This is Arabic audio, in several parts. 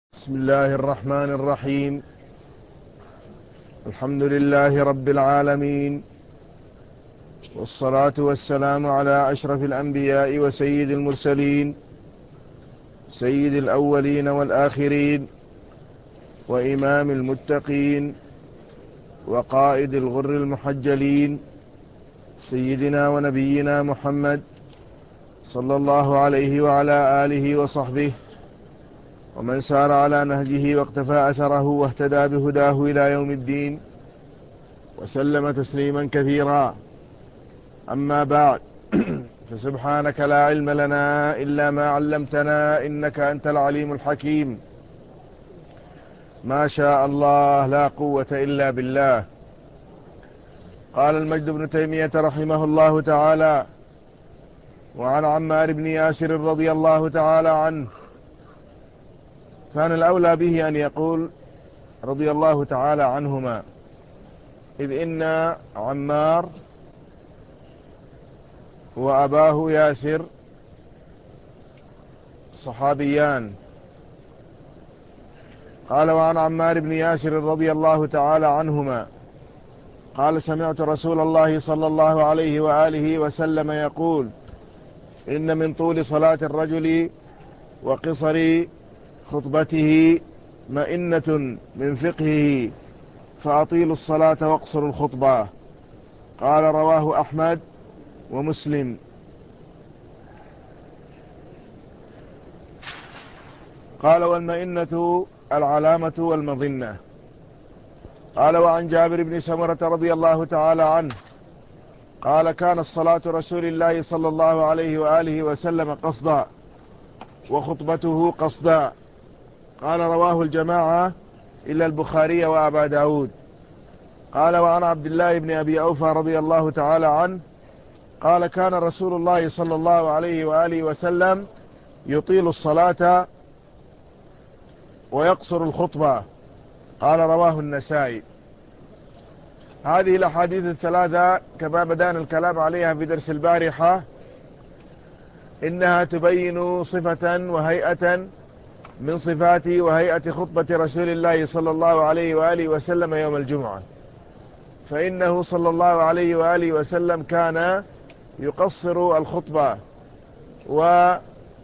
بسم الله الرحمن الرحيم. الحمد لله رب العالمين، والصلاة والسلام على أشرف الأنبياء وسيد المرسلين، سيد الأولين والآخرين، وإمام المتقين، وقائد الغر المحجلين، سيدنا ونبينا محمد صلى الله عليه وعلى آله وصحبه ومن سار على نهجه واقتفى أثره واهتدى بهداه إلى يوم الدين، وسلم تسليما كثيرا. أما بعد، فسبحانك لا علم لنا إلا ما علمتنا إنك أنت العليم الحكيم. ما شاء الله لا قوة إلا بالله. قال المجد بن تيمية رحمه الله تعالى: وعن عمار بن ياسر رضي الله تعالى عنه. كان الأولى به أن يقول رضي الله تعالى عنهما، إذ إن عمار وأباه ياسر صحابيان. قال: وعن عمار بن ياسر رضي الله تعالى عنهما قال: سمعت رسول الله صلى الله عليه وآله وسلم يقول: إن من طول صلاة الرجل وقصر خطبته مئنة من فقهه، فأطيلوا الصلاة واقصروا الخطبة. قال: رواه أحمد ومسلم. قال: والمئنة العلامة والمظنة. قال: وعن جابر بن سمرة رضي الله تعالى عنه قال: كانت صلاة رسول الله صلى الله عليه وآله وسلم قصدا، وخطبته قصدا. قال: رواه الجماعة إلا البخاري وأبا داود. قال: وعن عبد الله بن أبي أوفى رضي الله تعالى عنه قال: كان رسول الله صلى الله عليه وآله وسلم يطيل الصلاة ويقصر الخطبة. قال: رواه النسائي. هذه الأحاديث الثلاثة كما بدأنا الكلام عليها في درس البارحة، إنها تبين صفة وهيئة من صفات وهيئة خطبة رسول الله صلى الله عليه وآله وسلم يوم الجمعة. فإنه صلى الله عليه وآله وسلم كان يقصر الخطبة ويأتي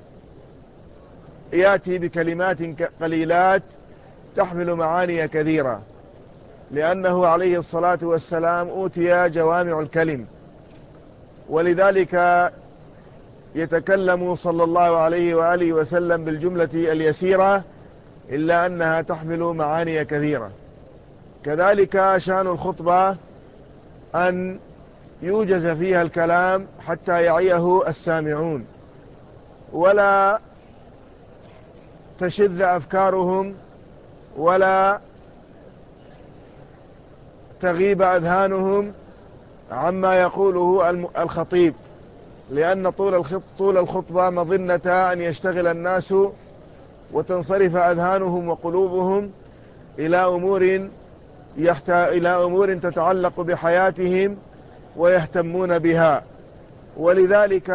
بكلمات قليلات تحمل معاني كثيرة، لأنه عليه الصلاة والسلام أوتي جوامع الكلم، ولذلك يتكلم صلى الله عليه وآله وسلم بالجملة اليسيرة إلا أنها تحمل معاني كثيرة. كذلك شأن الخطبة أن يوجز فيها الكلام حتى يعيه السامعون، ولا تشذ أفكارهم، ولا تغيب أذهانهم عما يقوله الخطيب، لأن طول الخطبة مظنة أن يشتغل الناس وتنصرف أذهانهم وقلوبهم إلى أمور تتعلق بحياتهم ويهتمون بها. ولذلك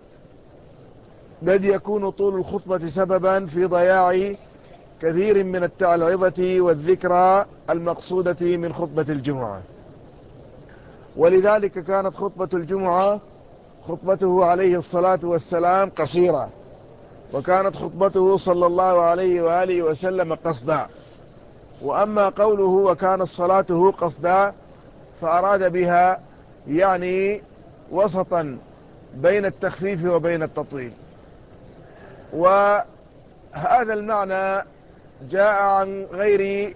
قد يكون طول الخطبة سببا في ضياع كثير من التعلظة والذكرى المقصودة من خطبة الجمعة. ولذلك كانت خطبة الجمعة خطبته عليه الصلاة والسلام قصيرة، وكانت خطبته صلى الله عليه وآله وسلم قصدا. وأما قوله وكانت صلاته قصدا فأراد بها يعني وسطا بين التخفيف وبين التطويل. وهذا المعنى جاء عن غير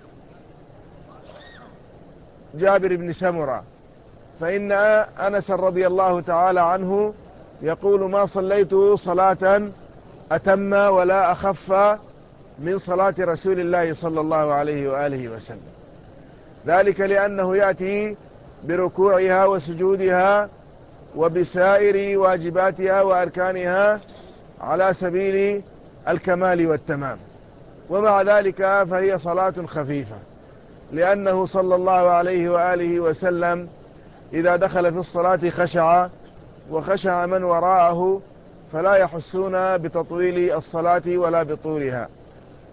جابر بن سمرة، فإن أنس رضي الله تعالى عنه يقول: ما صليت صلاة أتم ولا أخف من صلاة رسول الله صلى الله عليه وآله وسلم، ذلك لأنه يأتي بركوعها وسجودها وبسائر واجباتها وأركانها على سبيل الكمال والتمام، ومع ذلك فهي صلاة خفيفة، لأنه صلى الله عليه وآله وسلم إذا دخل في الصلاة خشع وخشع من وراءه، فلا يحسون بتطويل الصلاة ولا بطولها.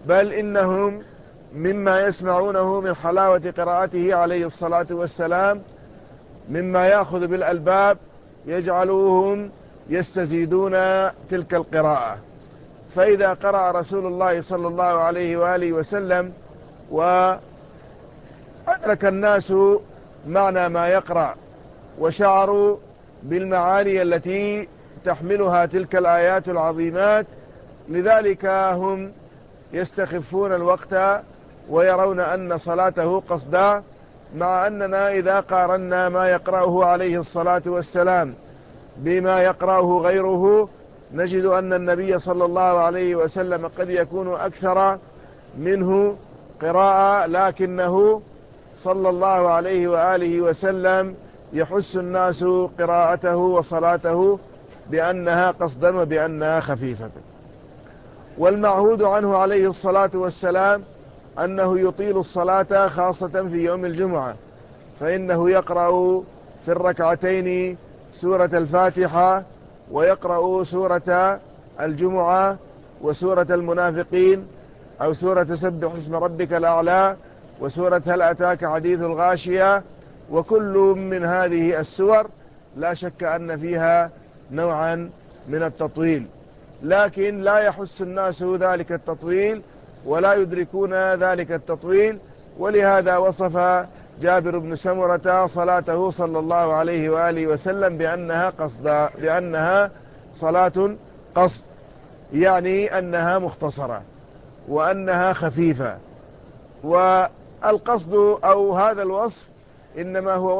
بل إنهم مما يسمعونه من حلاوة قراءته عليه الصلاة والسلام مما يأخذ بالألباب يجعلوهم يستزيدون تلك القراءة. فإذا قرأ رسول الله صلى الله عليه وآله وسلم وأدرك الناس معنى ما يقرأ وشعروا بالمعاني التي تحملها تلك الآيات العظيمات، لذلك هم يستخفون الوقت ويرون أن صلاته قصدا، مع أننا إذا قارنا ما يقرأه عليه الصلاة والسلام بما يقرأه غيره نجد أن النبي صلى الله عليه وسلم قد يكون أكثر منه قراءة، لكنه صلى الله عليه وآله وسلم يحس الناس قراءته وصلاته بأنها قصدا وبأنها خفيفة. والمعهود عنه عليه الصلاة والسلام أنه يطيل الصلاة خاصة في يوم الجمعة، فإنه يقرأ في الركعتين سورة الفاتحة، ويقرأ سورة الجمعة وسورة المنافقين أو سورة سبح اسم ربك الأعلى وسورة هل أتاك حديث الغاشية، وكل من هذه السور لا شك أن فيها نوعا من التطويل، لكن لا يحس الناس ذلك التطويل ولا يدركون ذلك التطويل. ولهذا وصف جابر بن سمرة صلاته صلى الله عليه وآله وسلم بأنها صلاة قصد، يعني أنها مختصرة وأنها خفيفة. والقصد أو هذا الوصف إنما هو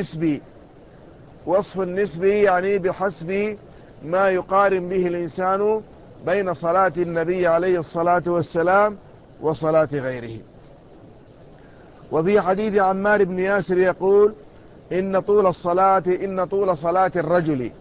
وصف نسبي، يعني بحسب ما يقارن به الإنسان بين صلاة النبي عليه الصلاة والسلام وصلاة غيره. وفي حديث عمار بن ياسر يقول إن طول صلاة الرجل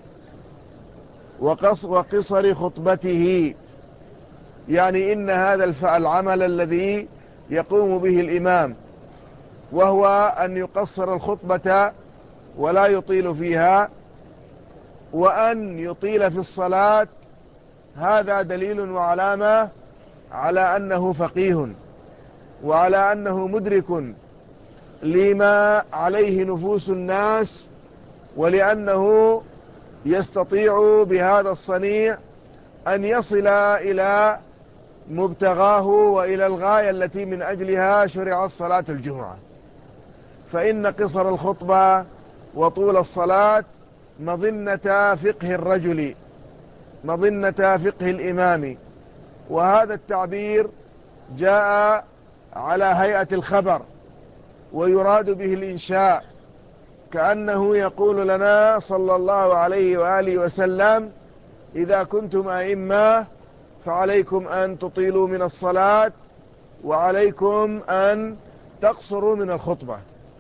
وقصر خطبته، يعني إن هذا العمل الذي يقوم به الإمام وهو أن يقصر الخطبة ولا يطيل فيها وأن يطيل في الصلاة، هذا دليل وعلامة على أنه فقيه وعلى أنه مدرك لما عليه نفوس الناس، ولأنه يستطيع بهذا الصنيع أن يصل إلى مبتغاه وإلى الغاية التي من أجلها شرعت صلاة الجمعة. فإن قصر الخطبة وطول الصلاة مظنة فقه الرجل، مظنة فقه الإمام، وهذا التعبير جاء على هيئة الخبر ويراد به الإنشاء، كأنه يقول لنا صلى الله عليه وآله وسلم إذا كنتم أئمة فعليكم أن تطيلوا من الصلاة وعليكم أن تقصروا من الخطبة،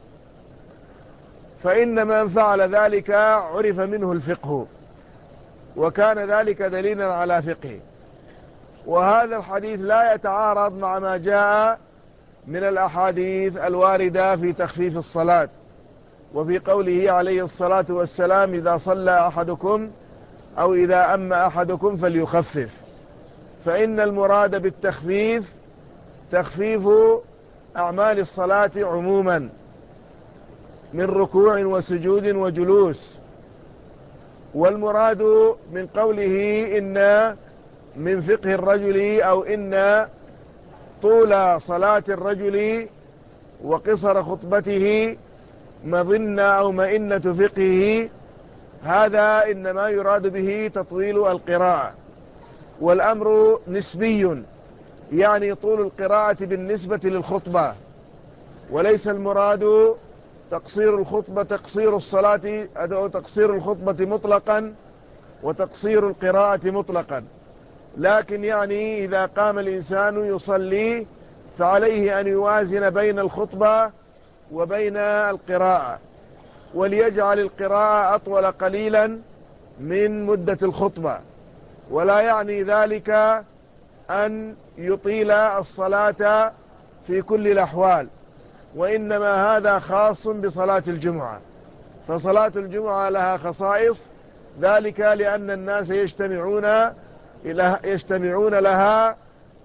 فإن من فعل ذلك عرف منه الفقه وكان ذلك دليلا على فقه. وهذا الحديث لا يتعارض مع ما جاء من الأحاديث الواردة في تخفيف الصلاة، وفي قوله عليه الصلاة والسلام إذا صلى أحدكم أو إذا أما أحدكم فليخفف، فإن المراد بالتخفيف تخفيف أعمال الصلاة عموما من ركوع وسجود وجلوس. والمراد من قوله إن من فقه الرجل أو إن طول صلاة الرجل وقصر خطبته مظنة أو مئنة فقهه، هذا إنما يراد به تطويل القراءة، والأمر نسبي، يعني طول القراءة بالنسبة للخطبة، وليس المراد تقصير الصلاة أو تقصير الخطبة مطلقا وتقصير القراءة مطلقا، لكن يعني إذا قام الإنسان يصلي فعليه أن يوازن بين الخطبة وبين القراءة، وليجعل القراءة أطول قليلا من مدة الخطبة، ولا يعني ذلك أن يطيل الصلاة في كل الأحوال، وإنما هذا خاص بصلاة الجمعة، فصلاة الجمعة لها خصائص، ذلك لأن الناس يجتمعون لها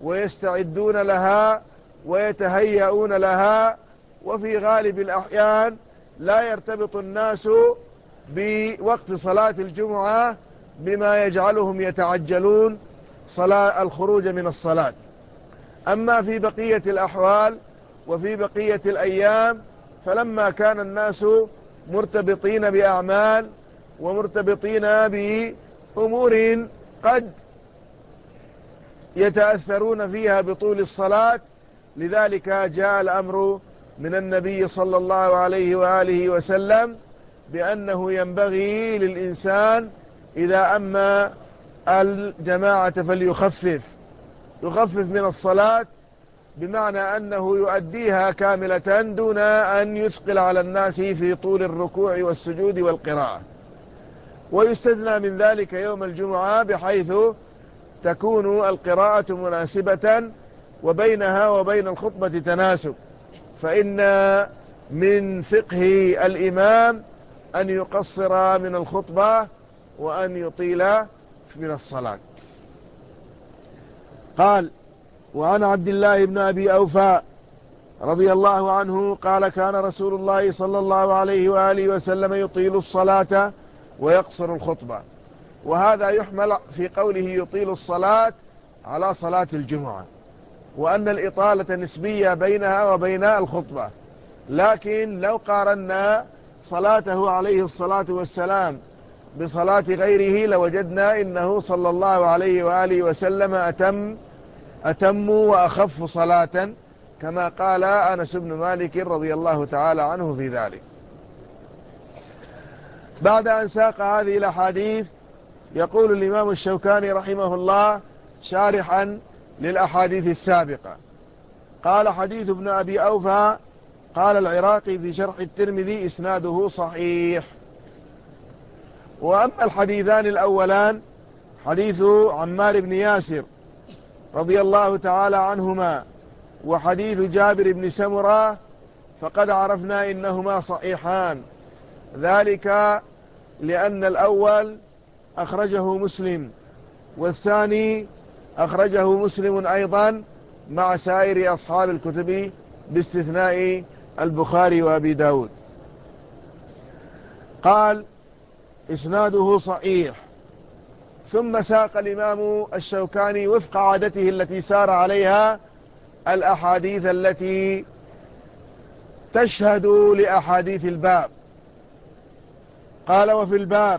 ويستعدون لها ويتهيئون لها. وفي غالب الأحيان لا يرتبط الناس بوقت صلاة الجمعة بما يجعلهم يتعجلون الخروج من الصلاة. أما في بقية الأحوال وفي بقية الأيام فلما كان الناس مرتبطين بأعمال ومرتبطين بأمور قد يتأثرون فيها بطول الصلاة، لذلك جاء الأمر من النبي صلى الله عليه وآله وسلم بأنه ينبغي للإنسان إذا أما الجماعة فليخفف من الصلاة، بمعنى أنه يؤديها كاملة دون أن يثقل على الناس في طول الركوع والسجود والقراءة. ويستثنى من ذلك يوم الجمعة بحيث تكون القراءة مناسبة وبينها وبين الخطبة تناسب، فإن من فقه الإمام أن يقصر من الخطبة وأن يطيل من الصلاة. قال: وعن عبد الله بن أبي أوفى رضي الله عنه قال: كان رسول الله صلى الله عليه وآله وسلم يطيل الصلاة ويقصر الخطبة. وهذا يحمل في قوله يطيل الصلاة على صلاة الجمعة، وأن الإطالة نسبية بينها وبين الخطبة. لكن لو قارنا صلاته عليه الصلاة والسلام بصلاة غيره لوجدنا إنه صلى الله عليه وآله وسلم أتم وأخف صلاة، كما قال أنس بن مالك رضي الله تعالى عنه في ذلك. بعد أن ساق هذه الأحاديث يقول الإمام الشوكاني رحمه الله شارحا للأحاديث السابقة: قال: حديث ابن أبي أوفى قال العراقي في شرح الترمذي إسناده صحيح. وأما الحديثان الأولان حديث عمار بن ياسر رضي الله تعالى عنهما وحديث جابر بن سمرة فقد عرفنا إنهما صحيحان، ذلك لأن الأول أخرجه مسلم والثاني أخرجه مسلم أيضا مع سائر أصحاب الكتب باستثناء البخاري وأبي داود. قال: إسناده صحيح. ثم ساق الإمام الشوكاني وفق عادته التي سار عليها الأحاديث التي تشهد لأحاديث الباب. قال: وفي الباب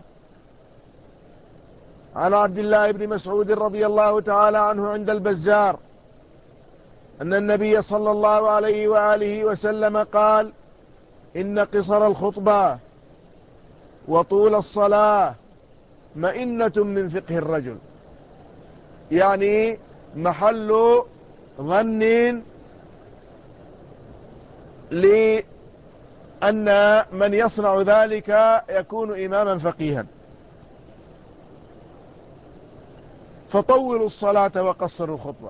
عن عبد الله بن مسعود رضي الله تعالى عنه عند البزار أن النبي صلى الله عليه وآله وسلم قال: إن قصر الخطبة وطول الصلاة مئنة من فقه الرجل، يعني محل ظن لأن من يصنع ذلك يكون إماما فقيها. فطولوا الصلاة وقصروا الخطبة.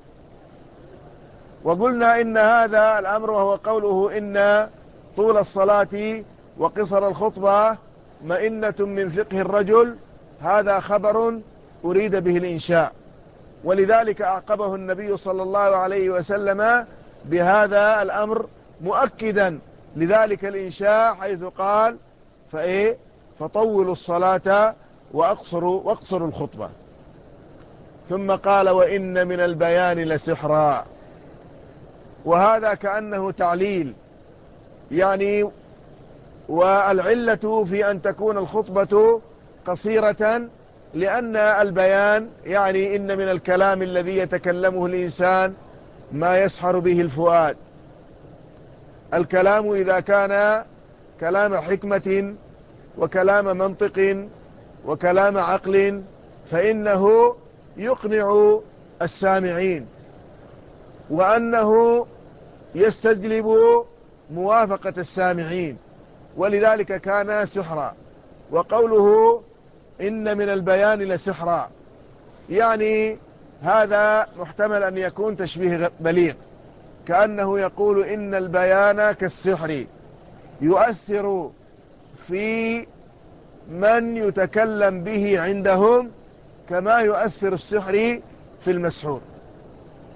وقلنا إن هذا الأمر وهو قوله إن طول الصلاة وقصر الخطبة مئنة من فقه الرجل، هذا خبر أريد به الإنشاء، ولذلك أعقبه النبي صلى الله عليه وسلم بهذا الأمر مؤكدا لذلك الإنشاء، حيث قال: فطولوا الصلاة واقصروا الخطبة. ثم قال: وإن من البيان لسحرا. وهذا كأنه تعليل، يعني والعلة في أن تكون الخطبة قصيرة لأن البيان يعني إن من الكلام الذي يتكلمه الإنسان ما يسحر به الفؤاد. الكلام إذا كان كلام حكمة وكلام منطق وكلام عقل فإنه يقنع السامعين، وأنه يستجلب موافقة السامعين، ولذلك كان سحرا. وقوله إن من البيان لسحرا يعني هذا محتمل أن يكون تشبيه بليغ، كأنه يقول إن البيان كالسحر يؤثر في من يتكلم به عندهم كما يؤثر السحر في المسحور.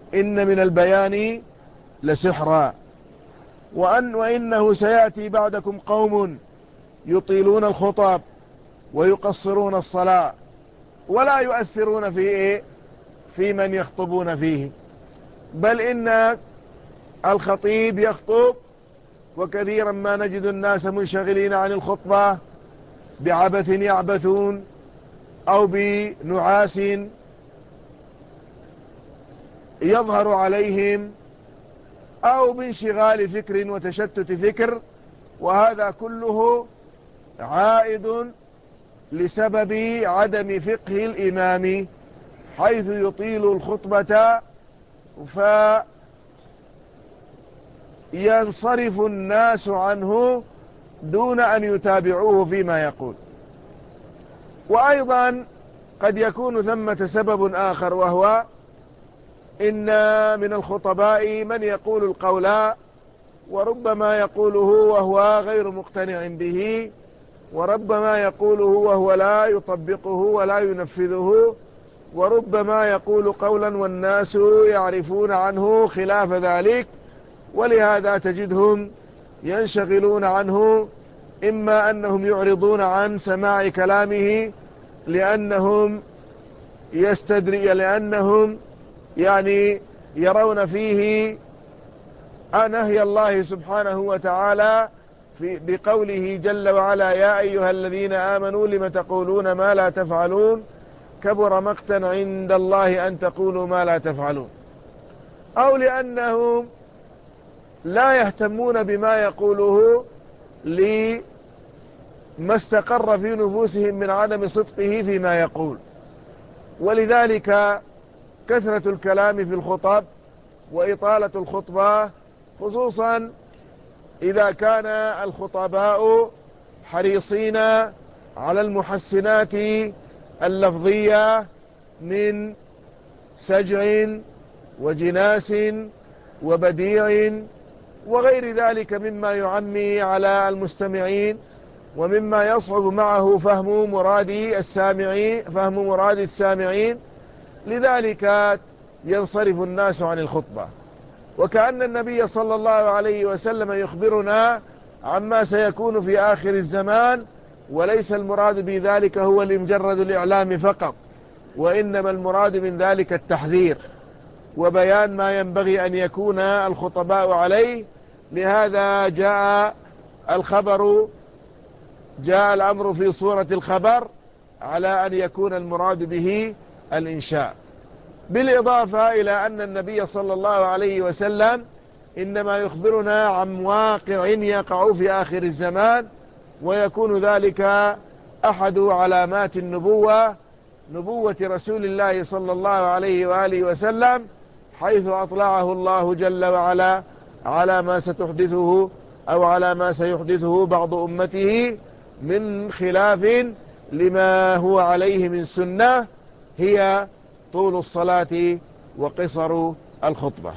إن من البيان لسحرا، وإنه سيأتي بعدكم قوم يطيلون الخطب ويقصرون الصلاة ولا يؤثرون في من يخطبون فيه، بل إن الخطيب يخطب وكثيرا ما نجد الناس منشغلين عن الخطبة بعبث يعبثون أو بنعاس يظهر عليهم أو بانشغال فكر وتشتت فكر، وهذا كله عائد لسبب عدم فقه الإمام، حيث يطيل الخطبة فينصرف الناس عنه دون أن يتابعوه فيما يقول. وأيضا قد يكون ثمة سبب آخر، وهو إن من الخطباء من يقول القول وربما يقوله وهو غير مقتنع به، وربما يقوله وهو لا يطبقه ولا ينفذه، وربما يقول قولا والناس يعرفون عنه خلاف ذلك، ولهذا تجدهم ينشغلون عنه، إما أنهم يعرضون عن سماع كلامه لأنهم يعني يرون فيه نهي الله سبحانه وتعالى بقوله جل وعلا: يا أيها الذين آمنوا لم تقولون ما لا تفعلون كبر مقتا عند الله أن تقولوا ما لا تفعلون، أو لأنهم لا يهتمون بما يقوله لما استقر في نفوسهم من عدم صدقه فيما يقول. ولذلك كثرة الكلام في الخطب وإطالة الخطبة، خصوصا إذا كان الخطباء حريصين على المحسنات اللفظية من سجع وجناس وبديع وغير ذلك مما يعمي على المستمعين ومما يصعب معه فهم مراد السامعين، لذلك ينصرف الناس عن الخطبة. وكأن النبي صلى الله عليه وسلم يخبرنا عما سيكون في آخر الزمان، وليس المراد بذلك هو لمجرد الإعلام فقط، وإنما المراد من ذلك التحذير وبيان ما ينبغي أن يكون الخطباء عليه. لهذا جاء الأمر في صورة الخبر على أن يكون المراد به الإنشاء، بالإضافة إلى أن النبي صلى الله عليه وسلم إنما يخبرنا عن واقع يقع في آخر الزمان، ويكون ذلك أحد علامات نبوة رسول الله صلى الله عليه وآله وسلم، حيث أطلعه الله جل وعلا على ما ستحدثه أو على ما سيحدثه بعض أمته من خلاف لما هو عليه من سنة، هي طول الصلاة وقصر الخطبة.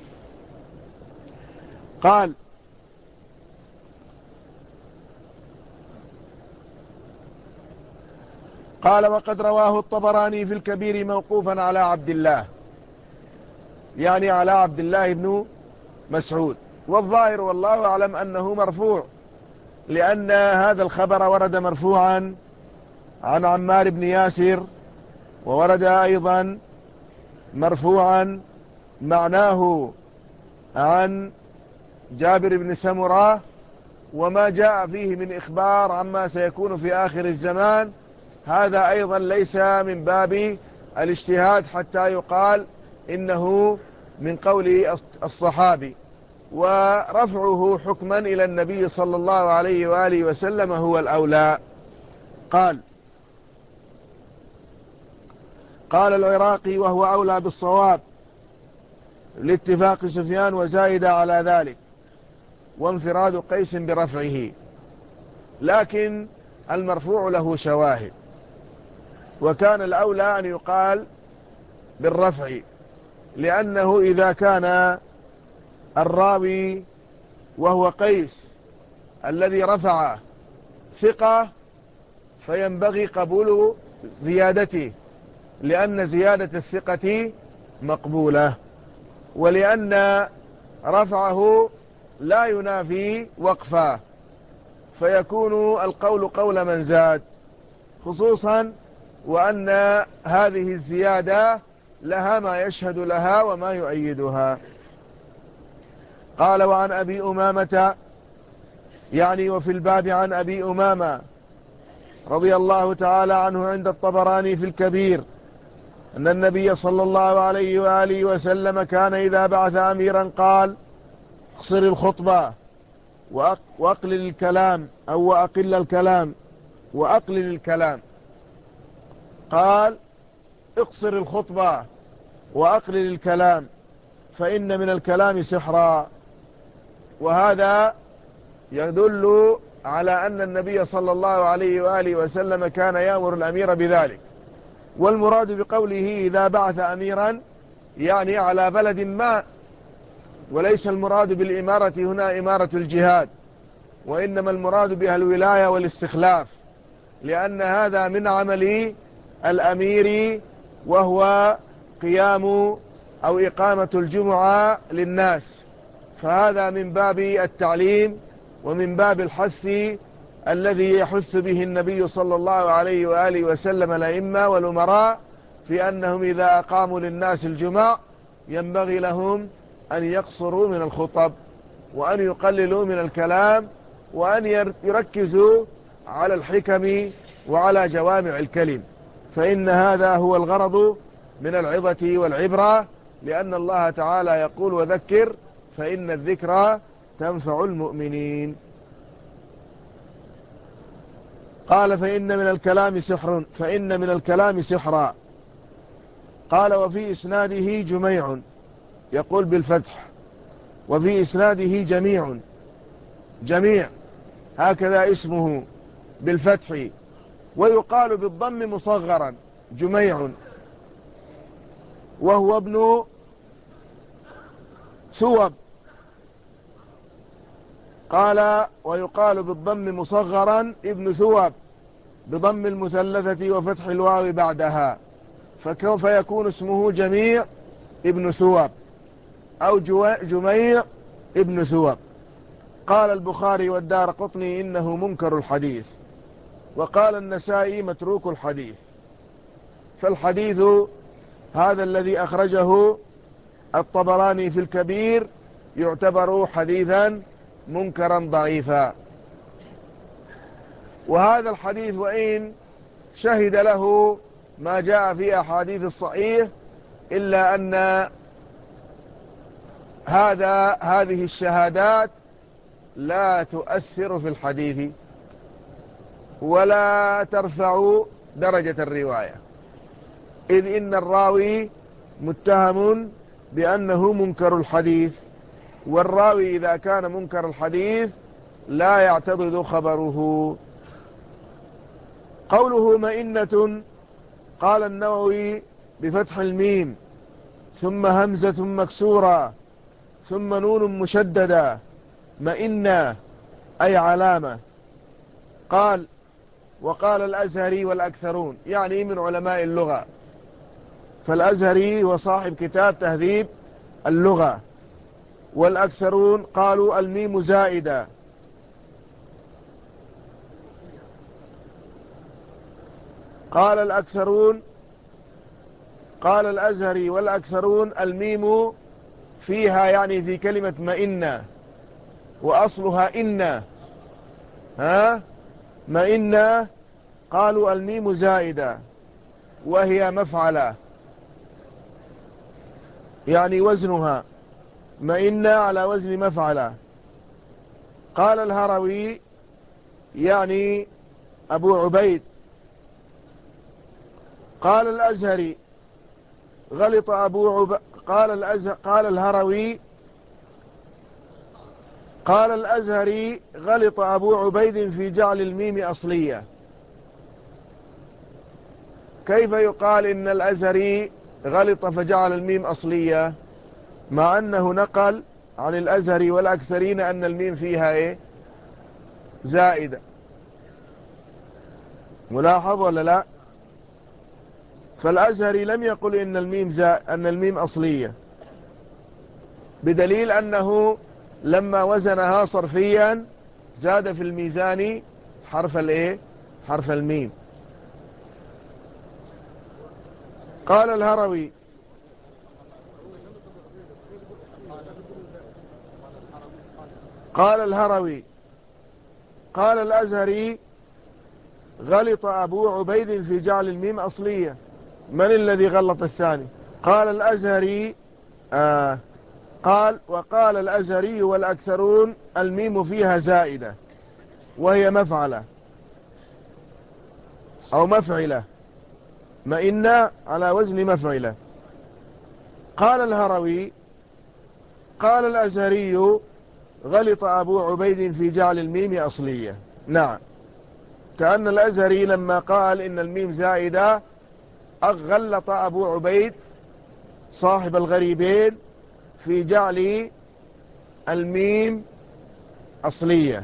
قال وقد رواه الطبراني في الكبير موقوفا على عبد الله، يعني على عبد الله بن مسعود، والظاهر والله أعلم أنه مرفوع، لأن هذا الخبر ورد مرفوعا عن عمار بن ياسر، وورد أيضا مرفوعا معناه عن جابر بن سمرة، وما جاء فيه من إخبار عما سيكون في آخر الزمان هذا أيضا ليس من باب الاجتهاد حتى يقال إنه من قول الصحابي، ورفعه حكما إلى النبي صلى الله عليه وآله وسلم هو الأولى. قال العراقي وهو أولى بالصواب لاتفاق سفيان وزايد على ذلك وانفراد قيس برفعه، لكن المرفوع له شواهد، وكان الأولى أن يقال بالرفع، لأنه إذا كان الراوي وهو قيس الذي رفع ثقة فينبغي قبول زيادته، لأن زيادة الثقة مقبولة. ولأن رفعه لا ينافي وقفه، فيكون القول قول من زاد، خصوصا وأن هذه الزيادة لها ما يشهد لها وما يؤيدها. قال: وعن أبي أمامة، يعني وفي الباب عن أبي أمامة رضي الله تعالى عنه عند الطبراني في الكبير أن النبي صلى الله عليه وآله وسلم كان إذا بعث أميرا قال: اقصر الخطبة وأقلل الكلام، أو وأقل الكلام وأقلل الكلام. قال: اقصر الخطبة وأقلل الكلام، فإن من الكلام سحرا. وهذا يدل على أن النبي صلى الله عليه وآله وسلم كان يأمر الأمير بذلك. والمراد بقوله إذا بعث أميرا يعني على بلد ما، وليس المراد بالإمارة هنا إمارة الجهاد، وإنما المراد بها الولاية والاستخلاف، لأن هذا من عمل الأمير، وهو قيام أو إقامة الجمعة للناس. فهذا من باب التعليم ومن باب الحث الذي يحث به النبي صلى الله عليه وآله وسلم الأئمة والأمراء في أنهم إذا أقاموا للناس الجمع ينبغي لهم أن يقصروا من الخطب، وأن يقللوا من الكلام، وأن يركزوا على الحكم وعلى جوامع الكلم، فإن هذا هو الغرض من العظة والعبرة، لأن الله تعالى يقول: وذكر فإن الذكرى تنفع المؤمنين. قال: فإن من الكلام سحرا. قال: وفي إسناده جميع، يقول بالفتح، وفي إسناده جميع هكذا اسمه بالفتح، ويقال بالضم مصغرا جميع، وهو ابن ثوب. قال: ويقال بالضم مصغرا ابن ثوب بضم المثلثة وفتح الواو بعدها، فيكون اسمه جميع ابن ثوب أو جميع ابن ثوب. قال البخاري والدارقطني إنه منكر الحديث، وقال النسائي متروك الحديث. فالحديث هذا الذي أخرجه الطبراني في الكبير يعتبر حديثا منكرا ضعيفا. وهذا الحديث وإن شهد له ما جاء في أحاديث الصحيح، إلا أن هذه الشهادات لا تؤثر في الحديث ولا ترفع درجة الرواية، إذ إن الراوي متهم بأنه منكر الحديث، والراوي إذا كان منكر الحديث لا يعتضد خبره. قوله مئنة، قال النووي بفتح الميم ثم همزة مكسورة ثم نون مشددة، مئنة أي علامة. قال: وقال الأزهري والأكثرون، يعني من علماء اللغة، فالأزهري هو صاحب كتاب تهذيب اللغة، والأكثرون قالوا الميم زائدة. قال الأزهري والأكثرون الميم فيها يعني في كلمة مئنة، وأصلها إنة، مئنة. قالوا الميم زائدة وهي مفعلة، يعني وزنها مئنة على وزن مفعلة. قال الهروي يعني أبو عبيد. قال الأزهري غلط قال الأزهري غلط أبو عبيد في جعل الميم أصلية. كيف يقال إن الأزهري غلط فجعل الميم أصلية، مع أنه نقل عن الأزهري والأكثرين أن الميم فيها زائدة؟ ملاحظ ولا لا؟ فالأزهري لم يقل إن الميم أصلية، بدليل أنه لما وزنها صرفيا زاد في الميزان حرف الايه؟ حرف الميم. قال الهروي قال الأزهري غلط أبو عبيد في جعل الميم أصلية. من الذي غلط الثاني؟ قال الأزهري وقال الأزهري والأكثرون الميم فيها زائدة وهي مفعلة أو مفعلة، مئن على وزن مفعلة. قال الهروي قال الأزهري غلط أبو عبيد في جعل الميم أصلية. نعم، كأن الأزهري لما قال إن الميم زائدة غلط أبو عبيد صاحب الغريبين في جعل الميم أصلية.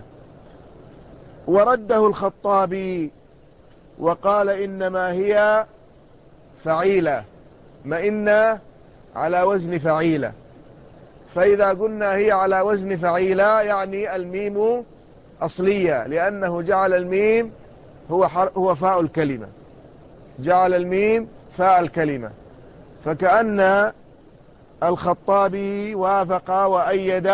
ورده الخطابي وقال إنما هي فعيلة، مئن على وزن فعيلة، فإذا قلنا هي على وزن فعيلة يعني الميم أصلية، لأنه جعل الميم هو فاء الكلمة، جعل الميم فاء الكلمة. فكأن الخطابي وافق وأيد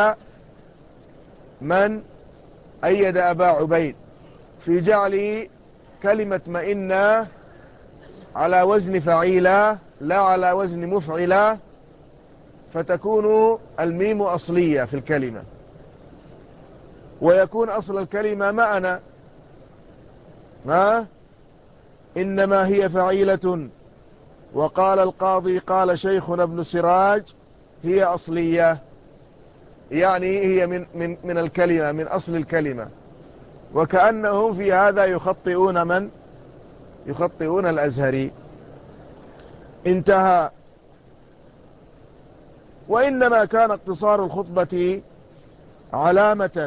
من أيد أبا عبيد في جعل كلمة مئن على وزن فعيلة لا على وزن مفعلة، فتكون الميم أصلية في الكلمة، ويكون أصل الكلمة معنا إنما هي فعيلة. وقال القاضي قال شيخنا ابن سراج هي أصلية، يعني هي من الكلمة، من أصل الكلمة. وكأنهم في هذا يخطئون الأزهري. انتهى. وإنما كان اقتصار الخطبة علامة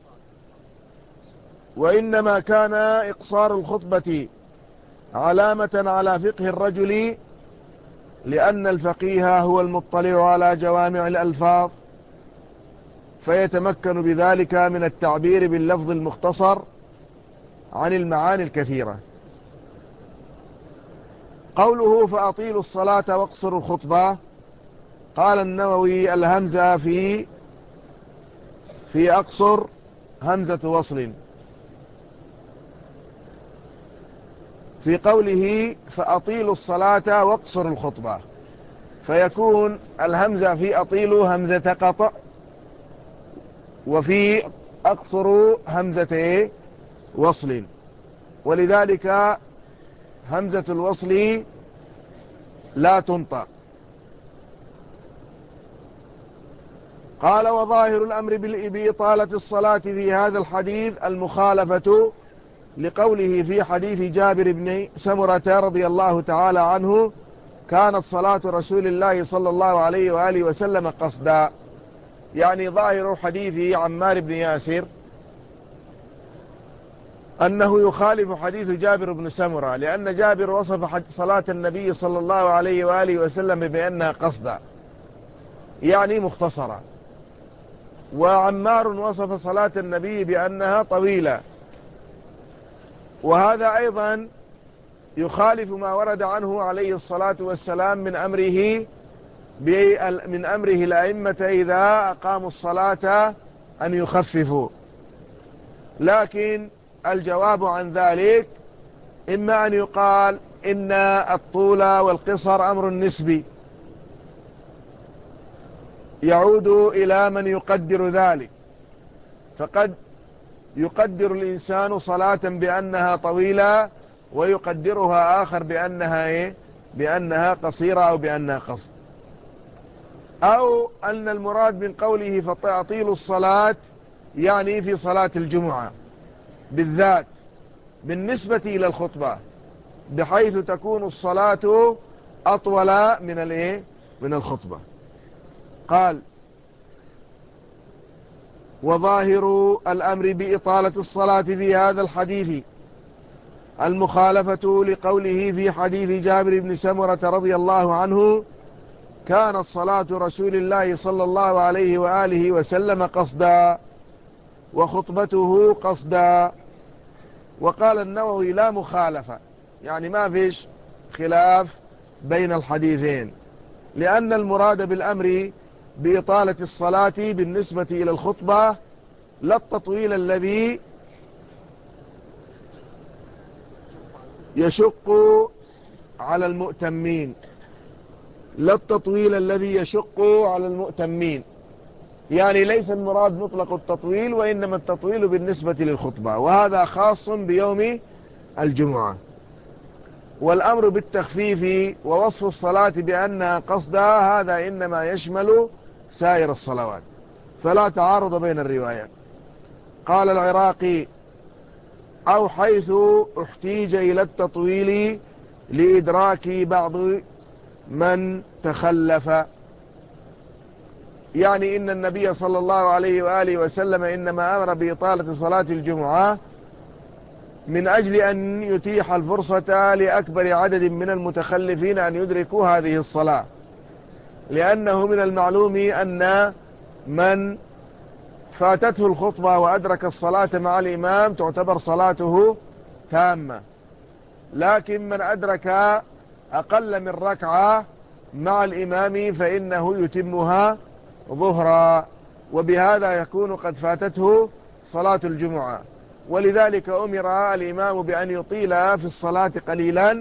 وإنما كان إقصار الخطبة علامة على فقه الرجل، لأن الفقيه هو المطلع على جوامع الألفاظ، فيتمكن بذلك من التعبير باللفظ المختصر عن المعاني الكثيرة. قوله فأطيلوا الصلاة واقصروا الخطبة، قال النووي الهمزة في أقصر همزة وصل، في قوله فأطيلوا الصلاة واقصروا الخطبة، فيكون الهمزة في أطيلوا همزة قطع، وفي أقصروا همزة وصل، ولذلك همزة الوصل لا تنطق. قال وظاهر الأمر بإطالة الصلاة في هذا الحديث المخالفة لقوله في حديث جابر بن سمرة رضي الله تعالى عنه كانت صلاة رسول الله صلى الله عليه وآله وسلم قصدا، يعني ظاهر حديث عمار بن ياسر أنه يخالف حديث جابر بن سمرة، لأن جابر وصف صلاة النبي صلى الله عليه وآله وسلم بأنها قصدا، يعني مختصرة، وعمار وصف صلاة النبي بأنها طويلة. وهذا أيضا يخالف ما ورد عنه عليه الصلاة والسلام من أمره الأئمة إذا أقاموا الصلاة أن يخففوا. لكن الجواب عن ذلك إما أن يقال إن الطول والقصر أمر نسبي يعود إلى من يقدر ذلك، فقد يقدر الإنسان صلاة بأنها طويلة ويقدرها آخر بأنها قصيرة أو بأنها قصر، أو أن المراد من قوله فأطيلوا الصلاة يعني في صلاة الجمعة بالذات بالنسبة إلى الخطبة، بحيث تكون الصلاة أطول من الخطبة. قال وظاهر الأمر بإطالة الصلاة في هذا الحديث المخالفة لقوله في حديث جابر بن سمرة رضي الله عنه كانت صلاة رسول الله صلى الله عليه وآله وسلم قصدا وخطبته قصدا. وقال النووي لا مخالفة، يعني ما فيش خلاف بين الحديثين، لأن المراد بالأمر بإطالة الصلاة بالنسبة إلى الخطبة لا التطويل الذي يشق على المؤتمين، لا التطويل الذي يشق على المؤتمين، يعني ليس المراد مطلق التطويل، وإنما التطويل بالنسبة للخطبة، وهذا خاص بيوم الجمعة. والأمر بالتخفيف ووصف الصلاة بأنها قصدها هذا إنما يشمل سائر الصلوات، فلا تعارض بين الروايات. قال العراقي: أو حيث احتيج إلى التطويل لإدراك بعض من تخلف، يعني إن النبي صلى الله عليه وآله وسلم إنما أمر بإطالة صلاة الجمعة من أجل أن يتيح الفرصة لأكبر عدد من المتخلفين أن يدركوا هذه الصلاة، لأنه من المعلوم أن من فاتته الخطبة وأدرك الصلاة مع الإمام تعتبر صلاته تامة، لكن من أدرك أقل من ركعة مع الإمام فإنه يتمها ظهرا، وبهذا يكون قد فاتته صلاة الجمعة. ولذلك أمر الإمام بأن يطيل في الصلاة قليلا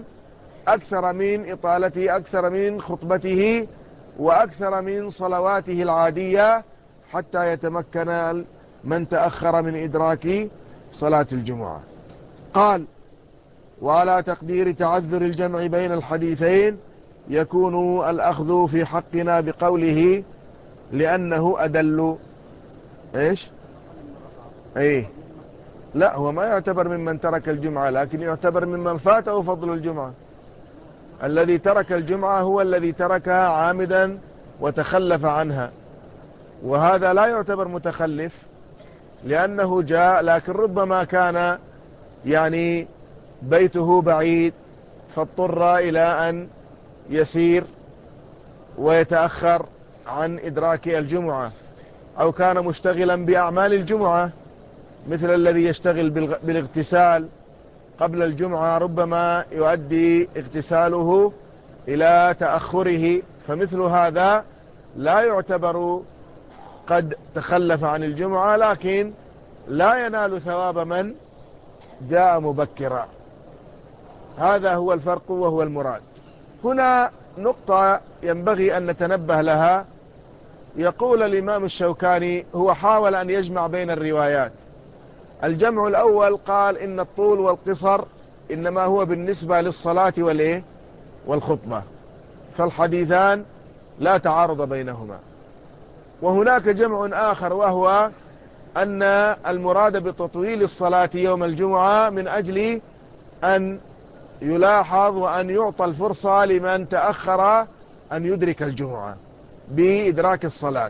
أكثر من خطبته وأكثر من صلواته العادية، حتى يتمكن من تأخر من إدراك صلاة الجمعة. قال: وعلى تقدير تعذر الجمع بين الحديثين يكون الأخذ في حقنا بقوله لأنه أدل. إيش؟ إيه، لا، هو ما يعتبر ممن ترك الجمعة، لكن يعتبر ممن فاته فضل الجمعة. الذي ترك الجمعة هو الذي تركها عامدا وتخلف عنها، وهذا لا يعتبر متخلف لأنه جاء، لكن ربما كان يعني بيته بعيد فاضطر إلى أن يسير ويتأخر عن إدراك الجمعة، أو كان مشتغلا بأعمال الجمعة مثل الذي يشتغل بالاغتسال قبل الجمعة، ربما يؤدي اغتساله إلى تأخره، فمثل هذا لا يعتبر قد تخلف عن الجمعة، لكن لا ينال ثواب من جاء مبكرا. هذا هو الفرق وهو المراد. هنا نقطة ينبغي أن نتنبه لها. يقول الإمام الشوكاني هو حاول أن يجمع بين الروايات. الجمع الأول قال إن الطول والقصر إنما هو بالنسبة للصلاة والخطبة، فالحديثان لا تعارض بينهما. وهناك جمع آخر وهو أن المراد بتطويل الصلاة يوم الجمعة من أجل أن يلاحظ وأن يعطى الفرصة لمن تأخر أن يدرك الجمعة بإدراك الصلاة.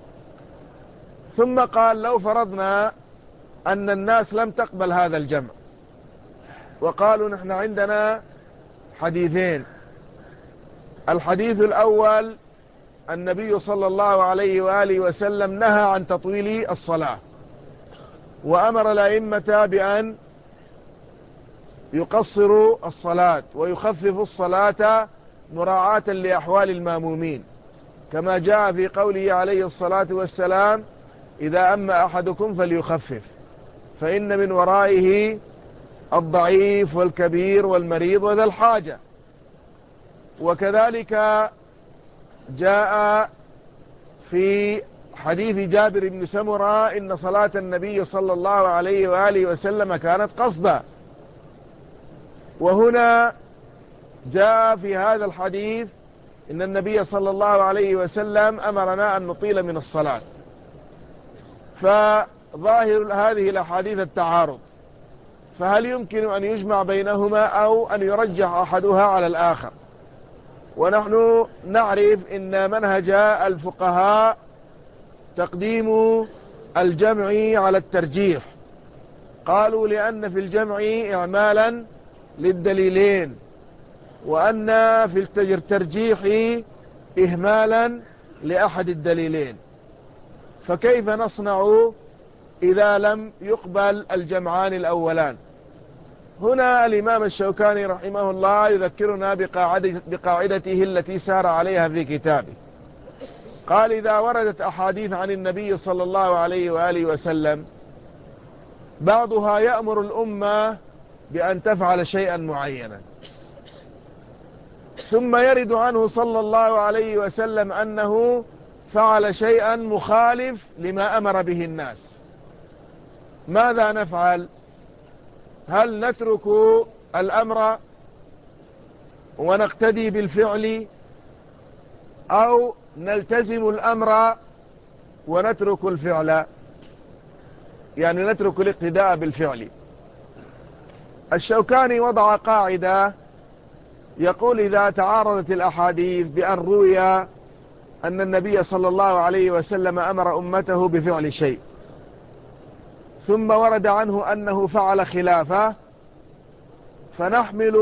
ثم قال: لو فرضنا أن الناس لم تقبل هذا الجمع وقالوا نحن عندنا حديثين. الحديث الأول: النبي صلى الله عليه وآله وسلم نهى عن تطويل الصلاة، وأمر الأئمة بأن يقصروا الصلاة ويخففوا الصلاة مراعاة لأحوال المامومين، كما جاء في قوله عليه الصلاة والسلام: إذا أما أحدكم فليخفف فإن من ورائه الضعيف والكبير والمريض وذا الحاجة. وكذلك جاء في حديث جابر بن سمرة إن صلاة النبي صلى الله عليه وآله وسلم كانت قصدا. وهنا جاء في هذا الحديث إن النبي صلى الله عليه وسلم أمرنا أن نطيل من الصلاة، فظاهر هذه الأحاديث التعارض، فهل يمكن أن يجمع بينهما أو أن يرجح أحدها على الآخر؟ ونحن نعرف إن منهج الفقهاء تقديم الجمع على الترجيح. قالوا لأن في الجمع إعمالا للدليلين، وأن في الترجيح إهمالا لأحد الدليلين. فكيف نصنع إذا لم يقبل الجمعان الأولان؟ هنا الإمام الشوكاني رحمه الله يذكرنا بقاعدته التي سار عليها في كتابه. قال: إذا وردت أحاديث عن النبي صلى الله عليه وآله وسلم بعضها يأمر الأمة بأن تفعل شيئا معينا، ثم يرد عنه صلى الله عليه وسلم أنه فعل شيئا مخالف لما أمر به الناس، ماذا نفعل؟ هل نترك الأمر ونقتدي بالفعل، أو نلتزم الأمر ونترك الفعل، يعني نترك الاقتداء بالفعل؟ الشوكاني وضع قاعدة يقول: إذا تعارضت الأحاديث بأن روي أن النبي صلى الله عليه وسلم أمر أمته بفعل شيء، ثم ورد عنه أنه فعل خلافه، فنحمل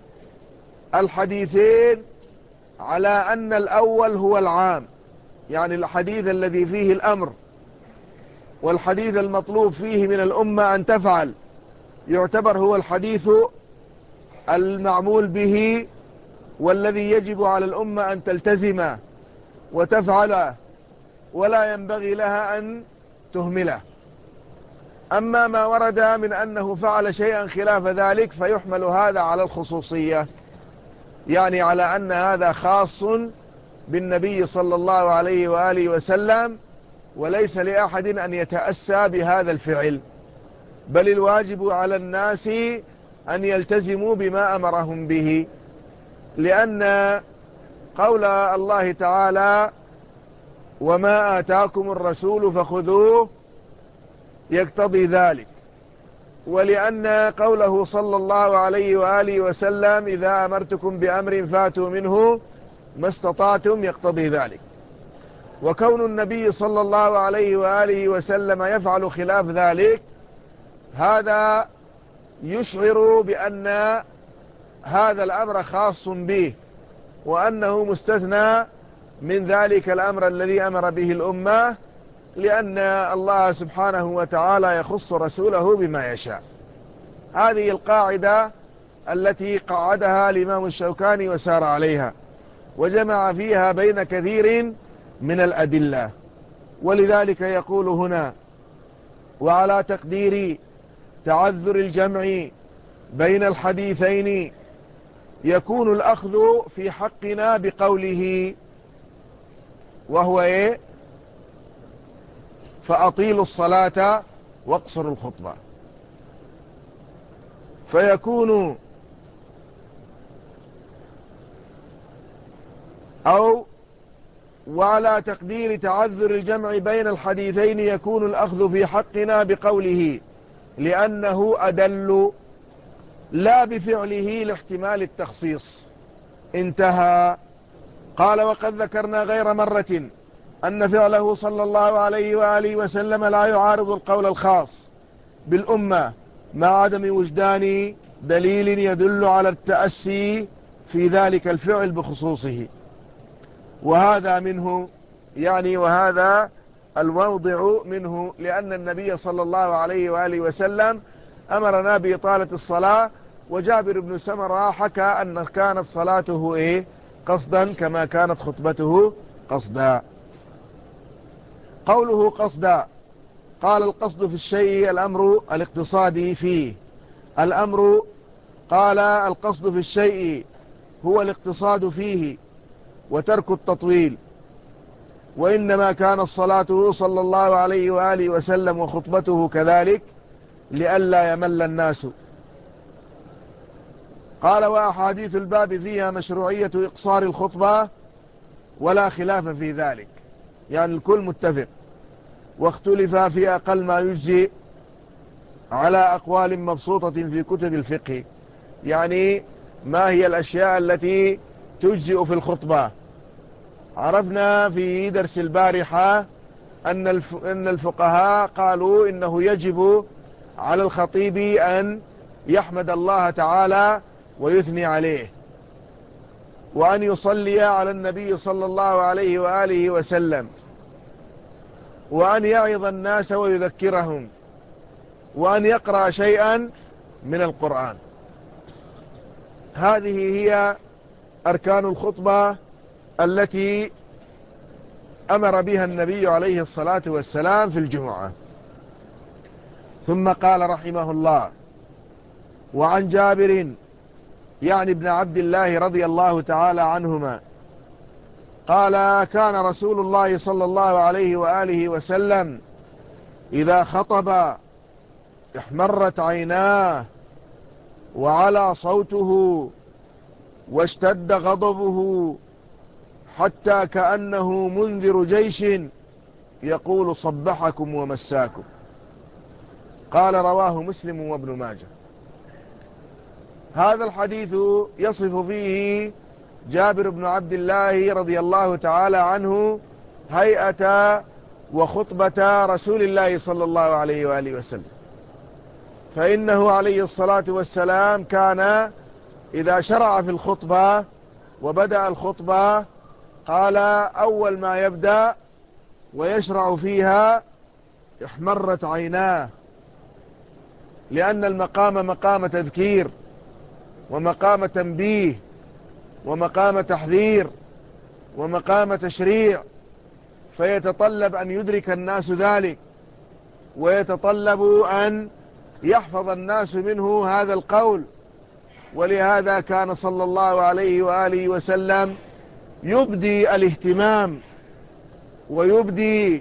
الحديثين على أن الأول هو العام، يعني الحديث الذي فيه الأمر والحديث المطلوب فيه من الأمة أن تفعل يعتبر هو الحديث المعمول به والذي يجب على الأمة أن تلتزمه وتفعله، ولا ينبغي لها أن تهمله. أما ما ورد من أنه فعل شيئا خلاف ذلك فيحمل هذا على الخصوصية، يعني على أن هذا خاص بالنبي صلى الله عليه وآله وسلم، وليس لأحد أن يتأسى بهذا الفعل، بل الواجب على الناس أن يلتزموا بما أمرهم به، لأن قول الله تعالى: وما آتاكم الرسول فخذوه، يقتضي ذلك، ولأن قوله صلى الله عليه وآله وسلم: إذا أمرتكم بأمر فاتوا منه ما استطعتم، يقتضي ذلك. وكون النبي صلى الله عليه وآله وسلم يفعل خلاف ذلك، هذا يشعر بأن هذا الأمر خاص به، وأنه مستثنى من ذلك الأمر الذي أمر به الأمة، لأن الله سبحانه وتعالى يخص رسوله بما يشاء. هذه القاعدة التي قعدها الإمام الشوكاني وسار عليها، وجمع فيها بين كثير من الأدلة. ولذلك يقول هنا: وعلى تقدير تعذر الجمع بين الحديثين يكون الأخذ في حقنا بقوله، وهو إيه؟ فأطيلوا الصلاة واقصروا الخطبة. فيكون وعلى تقدير تعذر الجمع بين الحديثين يكون الأخذ في حقنا بقوله، لأنه أدل، لا بفعله لاحتمال التخصيص. انتهى. قال: وقد ذكرنا غير مرة أن فعله صلى الله عليه وآله وسلم لا يعارض القول الخاص بالأمة، مع عدم وجدان دليل يدل على التأسي في ذلك الفعل بخصوصه. وهذا منه، يعني وهذا الموضع منه، لأن النبي صلى الله عليه وآله وسلم أمرنا بإطالة الصلاة، وجابر بن سمرة حكى أن كانت صلاته قصدا كما كانت خطبته قصدا. قوله قصدا، قال: القصد في الشيء الأمر الاقتصادي فيه. الأمر، قال: القصد في الشيء هو الاقتصاد فيه وترك التطويل. وإنما كانت صلاته صلى الله عليه وآله وسلم وخطبته كذلك لئلا يمل الناس. قال: وأحاديث الباب فيها مشروعية إقصار الخطبة ولا خلاف في ذلك، يعني الكل متفق، واختلف في أقل ما يجزي على أقوال مبسوطة في كتب الفقه، يعني ما هي الأشياء التي تجزئ في الخطبة. عرفنا في درس البارحة أن الفقهاء قالوا إنه يجب على الخطيب أن يحمد الله تعالى ويثني عليه، وأن يصلي على النبي صلى الله عليه وآله وسلم، وأن يعظ الناس ويذكرهم، وأن يقرأ شيئا من القرآن. هذه هي أركان الخطبة التي أمر بها النبي عليه الصلاة والسلام في الجمعة. ثم قال رحمه الله: وعن جابر يعني ابن عبد الله رضي الله تعالى عنهما قال: كان رسول الله صلى الله عليه وآله وسلم إذا خطب احمرت عيناه وعلى صوته واشتد غضبه حتى كأنه منذر جيش يقول صبحكم ومساكم. قال: رواه مسلم وابن ماجه. هذا الحديث يصف فيه جابر بن عبد الله رضي الله تعالى عنه هيئة وخطبة رسول الله صلى الله عليه وآله وسلم، فإنه عليه الصلاة والسلام كان إذا شرع في الخطبة وبدأ الخطبة قال أول ما يبدأ ويشرع فيها: احمرت عيناه، لأن المقام مقام تذكير ومقام تنبيه ومقام تحذير ومقام تشريع، فيتطلب أن يدرك الناس ذلك، ويتطلب أن يحفظ الناس منه هذا القول. ولهذا كان صلى الله عليه وآله وسلم يبدي الاهتمام ويبدي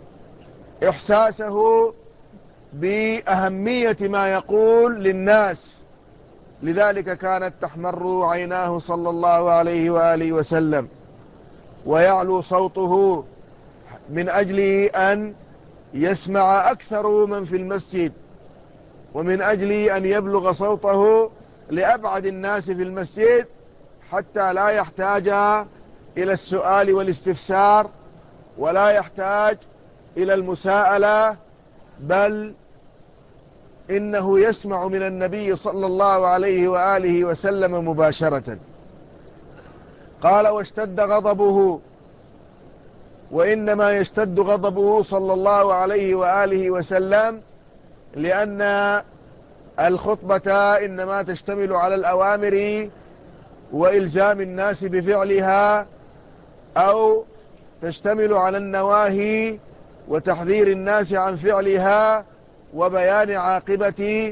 إحساسه بأهمية ما يقول للناس، لذلك كانت تحمر عيناه صلى الله عليه وآله وسلم ويعلو صوته من أجل أن يسمع أكثر من في المسجد، ومن أجل أن يبلغ صوته لأبعد الناس في المسجد، حتى لا يحتاج إلى السؤال والاستفسار ولا يحتاج إلى المساءلة، بل إنه يسمع من النبي صلى الله عليه وآله وسلم مباشرة. قال: واشتد غضبه. وإنما يشتد غضبه صلى الله عليه وآله وسلم لأن الخطبة إنما تشتمل على الأوامر وإلزام الناس بفعلها، أو تشتمل على النواهي وتحذير الناس عن فعلها وبيان عاقبة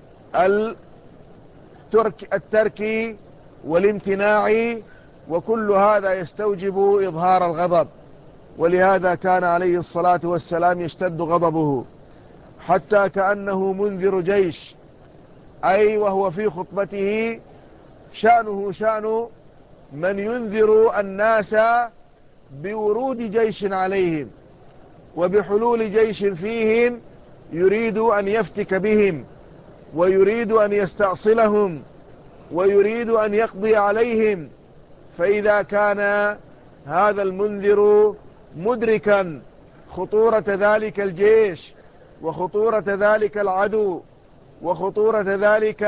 الترك والامتناع، وكل هذا يستوجب إظهار الغضب. ولهذا كان عليه الصلاة والسلام يشتد غضبه حتى كأنه منذر جيش، أي وهو في خطبته شأنه شأن من ينذر الناس بورود جيش عليهم وبحلول جيش فيهم يريد أن يفتك بهم ويريد أن يستأصلهم ويريد أن يقضي عليهم. فإذا كان هذا المنذر مدركا خطورة ذلك الجيش وخطورة ذلك العدو وخطورة ذلك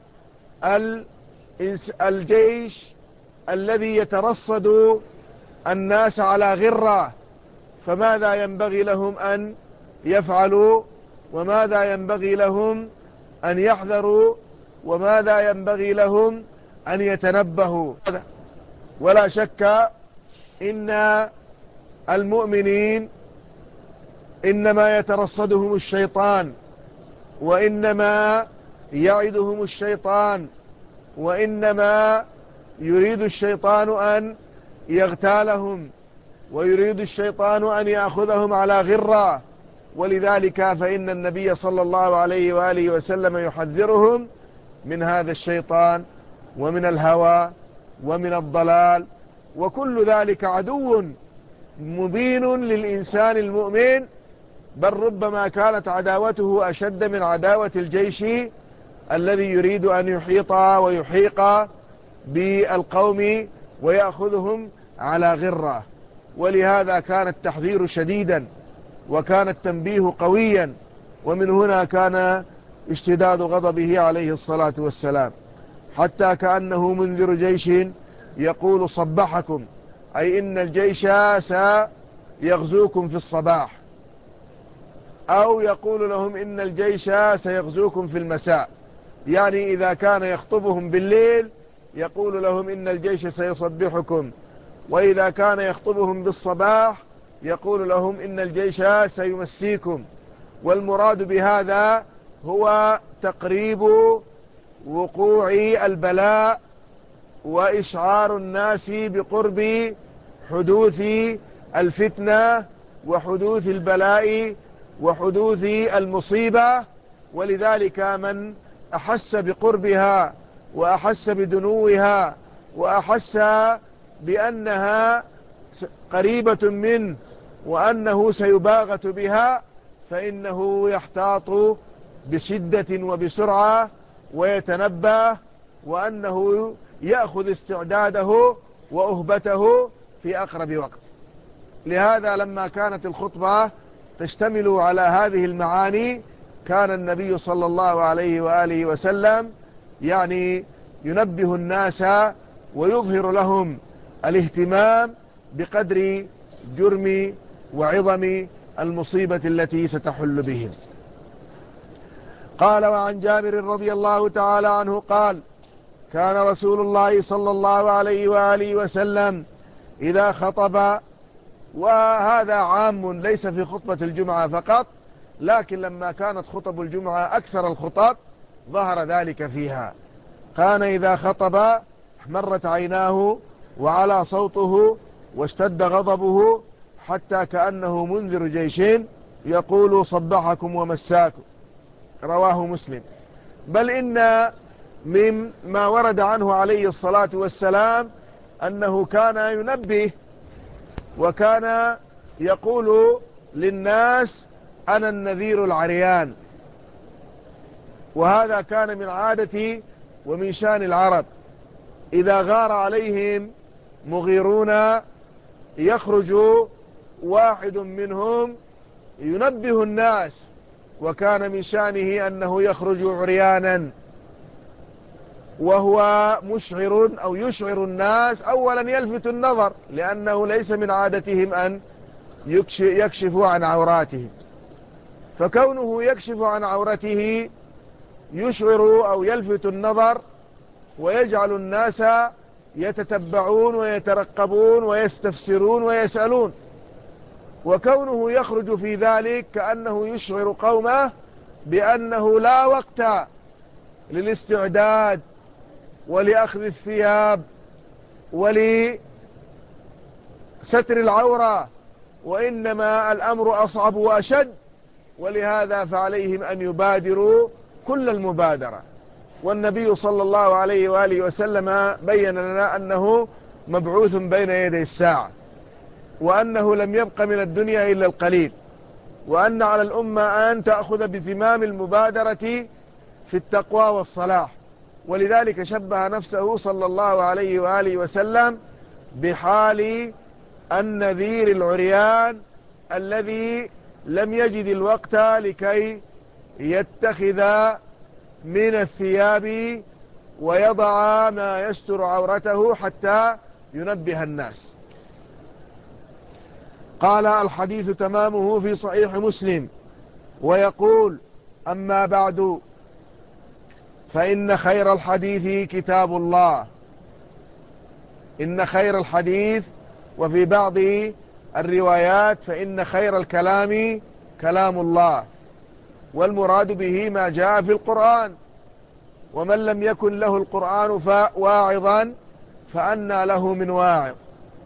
الجيش الذي يترصد الناس على غرة، فماذا ينبغي لهم أن يفعلوا؟ وماذا ينبغي لهم أن يحذروا؟ وماذا ينبغي لهم أن يتنبهوا؟ ولا شك إن المؤمنين إنما يترصدهم الشيطان، وإنما يعدهم الشيطان، وإنما يريد الشيطان أن يغتالهم، ويريد الشيطان أن يأخذهم على غرة. ولذلك فإن النبي صلى الله عليه وآله وسلم يحذرهم من هذا الشيطان ومن الهوى ومن الضلال، وكل ذلك عدو مبين للإنسان المؤمن، بل ربما كانت عداوته أشد من عداوة الجيش الذي يريد أن يحيط ويحيق بالقوم ويأخذهم على غرة. ولهذا كان التحذير شديدا وكان التنبيه قويا، ومن هنا كان اشتداد غضبه عليه الصلاة والسلام حتى كأنه منذر جيش يقول صبحكم، أي إن الجيش سيغزوكم في الصباح، أو يقول لهم إن الجيش سيغزوكم في المساء. يعني إذا كان يخطبهم بالليل يقول لهم إن الجيش سيصبحكم، وإذا كان يخطبهم بالصباح يقول لهم إن الجيش سيمسيكم. والمراد بهذا هو تقريب وقوع البلاء وإشعار الناس بقرب حدوث الفتنة وحدوث البلاء وحدوث المصيبة. ولذلك من أحس بقربها وأحس بدنوها وأحس بأنها قريبة منه وأنه سيباغت بها فإنه يحتاط بشدة وبسرعة ويتنبه، وأنه يأخذ استعداده وأهبته في أقرب وقت. لهذا لما كانت الخطبة تشتمل على هذه المعاني كان النبي صلى الله عليه وآله وسلم يعني ينبه الناس ويظهر لهم الاهتمام بقدر جرم وعظم المصيبة التي ستحل بهم. قال: وعن جابر رضي الله تعالى عنه قال: كان رسول الله صلى الله عليه وآله وسلم إذا خطب، وهذا عام ليس في خطبة الجمعة فقط، لكن لما كانت خطب الجمعة أكثر الخطب ظهر ذلك فيها. كان إذا خطب احمرت عيناه وعلى صوته واشتد غضبه حتى كأنه منذر جيش يقول صبحكم ومساكم. رواه مسلم. بل إن مما ورد عنه عليه الصلاة والسلام أنه كان ينبه وكان يقول للناس: أنا النذير العريان. وهذا كان من عادة ومن شان العرب، إذا غار عليهم مغيرون يخرج واحد منهم ينبه الناس، وكان من شانه أنه يخرج عريانا وهو مشعر أو يشعر الناس. أولا يلفت النظر لأنه ليس من عادتهم أن يكشفوا عن عوراتهم، فكونه يكشف عن عورته يشعر أو يلفت النظر ويجعل الناس يتتبعون ويترقبون ويستفسرون ويسألون. وكونه يخرج في ذلك كأنه يشعر قومه بأنه لا وقت للاستعداد ولأخذ الثياب ولستر العورة، وإنما الأمر أصعب وأشد. ولهذا فعليهم أن يبادروا كل المبادرة. والنبي صلى الله عليه وآله وسلم بين لنا أنه مبعوث بين يدي الساعة، وأنه لم يبق من الدنيا إلا القليل، وأن على الأمة أن تأخذ بزمام المبادرة في التقوى والصلاح. ولذلك شبه نفسه صلى الله عليه وآله وسلم بحال النذير العريان الذي لم يجد الوقت لكي يتخذ من الثياب ويضع ما يستر عورته حتى ينبه الناس. قال: الحديث تمامه في صحيح مسلم. ويقول: أما بعد، فإن خير الحديث كتاب الله. إن خير الحديث، وفي بعض الروايات فإن خير الكلام كلام الله، والمراد به ما جاء في القرآن. ومن لم يكن له القرآن واعظا فأنى له من واعظ.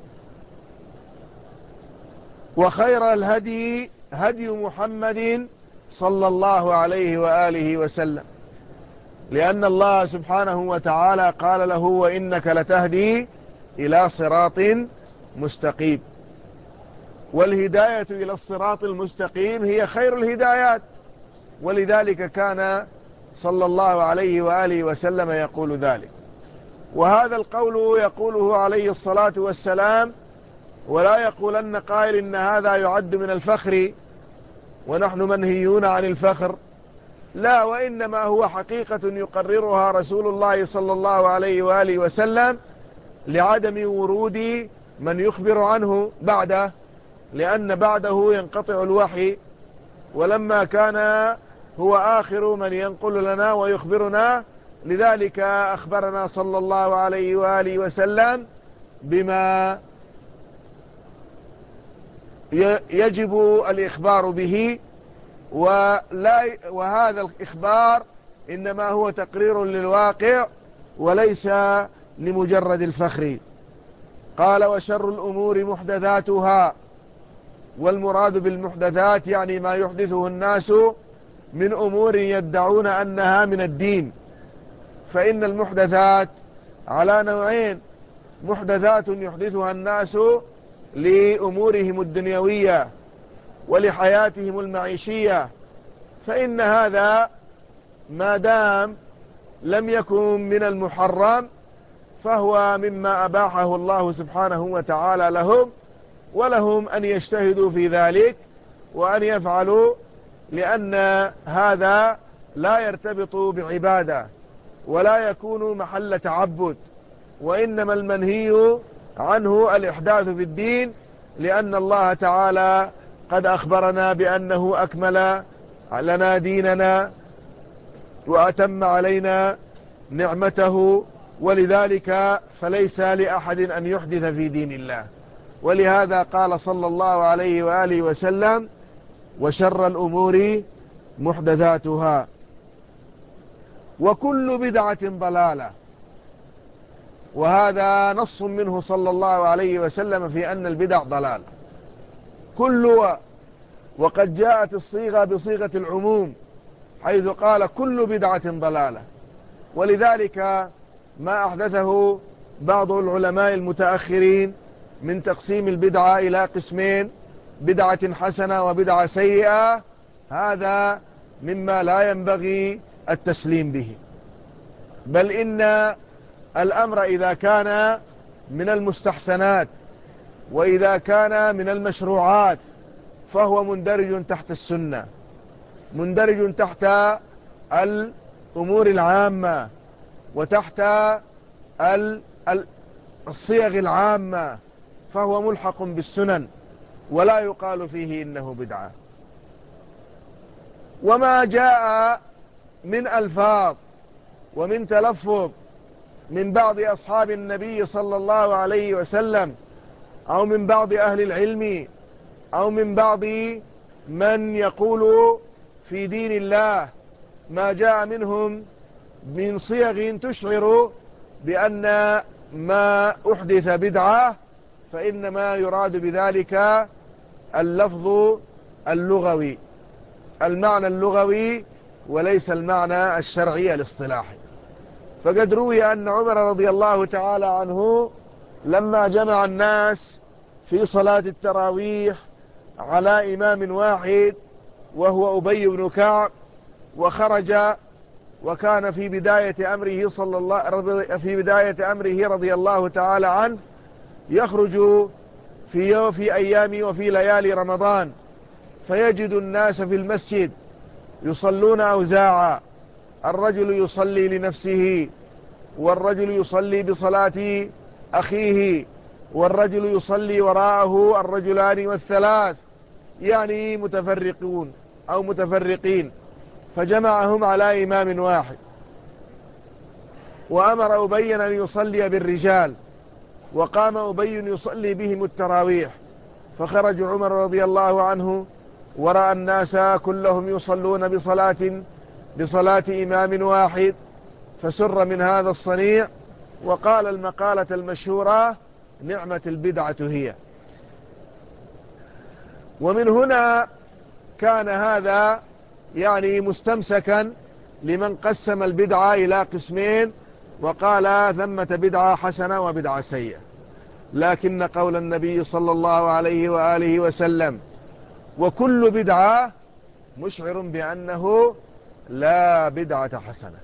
وخير الهدي هدي محمد صلى الله عليه وآله وسلم، لأن الله سبحانه وتعالى قال له: وإنك لتهدي إلى صراط مستقيم. والهداية إلى الصراط المستقيم هي خير الهدايات، ولذلك كان صلى الله عليه وآله وسلم يقول ذلك. وهذا القول يقوله عليه الصلاة والسلام، ولا يقولن قائل إن هذا يعد من الفخر ونحن منهيون عن الفخر. لا، وإنما هو حقيقة يقررها رسول الله صلى الله عليه وآله وسلم لعدم ورود من يخبر عنه بعده، لأن بعده ينقطع الوحي، ولما كان هو آخر من ينقل لنا ويخبرنا، لذلك أخبرنا صلى الله عليه وآله وسلم بما يجب الإخبار به، وهذا الإخبار إنما هو تقرير للواقع وليس لمجرد الفخر. قال: وشر الأمور محدثاتها. والمراد بالمحدثات يعني ما يحدثه الناس من أمور يدعون أنها من الدين. فإن المحدثات على نوعين: محدثات يحدثها الناس لأمورهم الدنيوية ولحياتهم المعيشية، فإن هذا ما دام لم يكن من المحرم فهو مما أباحه الله سبحانه وتعالى لهم، ولهم أن يجتهدوا في ذلك وأن يفعلوا، لأن هذا لا يرتبط بعبادة ولا يكون محل تعبد، وإنما المنهي عنه الإحداث في الدين، لأن الله تعالى قد أخبرنا بأنه أكمل لنا ديننا وأتم علينا نعمته، ولذلك فليس لأحد أن يحدث في دين الله. ولهذا قال صلى الله عليه وآله وسلم: وشر الأمور محدثاتها، وكل بدعة ضلالة. وهذا نص منه صلى الله عليه وسلم في أن البدع ضلال وقد جاءت الصيغة بصيغة العموم، حيث قال: كل بدعة ضلالة. ولذلك ما أحدثه بعض العلماء المتأخرين من تقسيم البدعة إلى قسمين: بدعة حسنة وبدعة سيئة، هذا مما لا ينبغي التسليم به، بل إن الأمر إذا كان من المستحسنات وإذا كان من المشروعات فهو مندرج تحت السنة، مندرج تحت الأمور العامة وتحت الصيغ العامة، فهو ملحق بالسنن ولا يقال فيه إنه بدعة. وما جاء من ألفاظ ومن تلفظ من بعض أصحاب النبي صلى الله عليه وسلم أو من بعض أهل العلم أو من بعض من يقول في دين الله ما جاء منهم من صيغ تشعر بأن ما أحدث بدعة، فإنما يراد بذلك اللفظ اللغوي، المعنى اللغوي وليس المعنى الشرعي الاصطلاحي. فقد روي أن عمر رضي الله تعالى عنه لما جمع الناس في صلاة التراويح على إمام واحد وهو أبي بن كعب، وخرج وكان في بداية أمره رضي الله تعالى عنه يخرج في أيام وفي ليالي رمضان، فيجد الناس في المسجد يصلون أوزاعا: الرجل يصلي لنفسه، والرجل يصلي بصلاة أخيه، والرجل يصلي وراءه الرجلان والثلاث، يعني متفرقون أو متفرقين. فجمعهم على إمام واحد، وأمر أبي أن يصلي بالرجال، وقام أبي يصلي بهم التراويح. فخرج عمر رضي الله عنه ورأى الناس كلهم يصلون بصلاة إمام واحد، فسر من هذا الصنيع وقال المقالة المشهورة: نعمة البدعة هي. ومن هنا كان هذا يعني مستمسكا لمن قسم البدعة إلى قسمين وقال ثمة بدعة حسنة وبدعة سيئة. لكن قول النبي صلى الله عليه وآله وسلم: وكل بدعة، مشعر بأنه لا بدعة حسنة.